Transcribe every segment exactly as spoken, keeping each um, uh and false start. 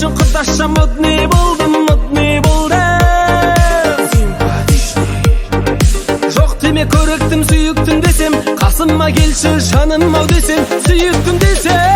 Құдаша модный болдым, модный болдым. Жоқ деме көріктім, сүйіктім десем, қасыма келші жаным ау десем, сүйіктім десем.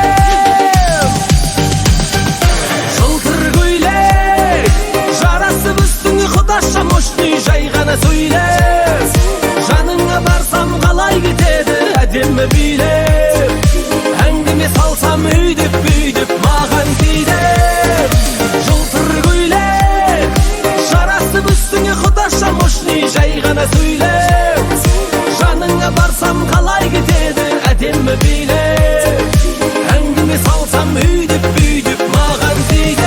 Жылтыр көйлек жарасып үстіңе құдаша мощный, жай ғана сөйлес. Жаныңа барсам қалай кетеді әдемі билеп. Әңгіме салсам өйдіп бүйдіп маған тиді. Жылтыр көйлек жарасып үстіңе құдаша мощный, жай ғана сөйлес. Жаныңа барсам қалай кетеді әдемі билеп. Әңгіме салсам өйдіп бүйдіп маған тиді.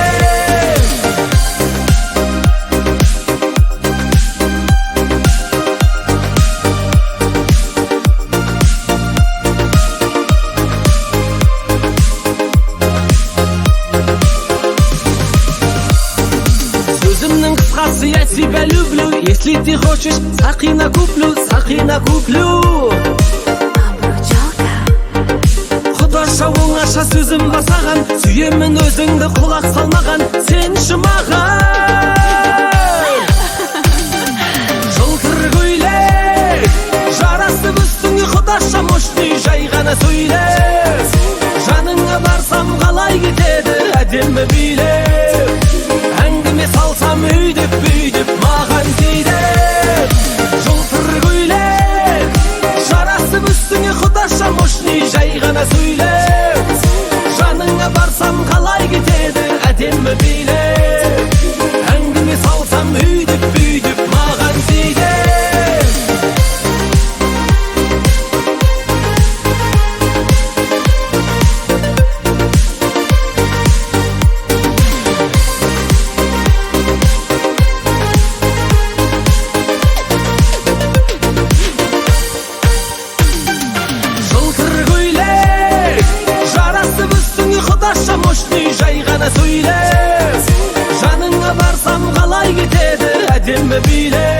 Я тебя люблю, если ты хочешь, сақина куплю, сақина куплю. Құдаша оңаша сөзім басаған, сүйемін өзіңді құлақ салмаған, сен шымаған. Жылтыр көйлек жарасып үстіңе құдаша мощный, жай ғана сөйлес. Жаныңа барсам қалай кетеді әдемі билеп. Әңгіме салсам өйдіп бүйдіп маған тиді. Жылтыр көйлек жарасып үстіңе құдаша мощный, жай ғана сөйлес. Жаныңа барсам қалай кетеді әдемі билеп. Әңгіме салсам өйдіп бүйдіп маған тиді. Жай ғана сөйлес. Жаныңа барсам қалай кетеді әдемі билеп.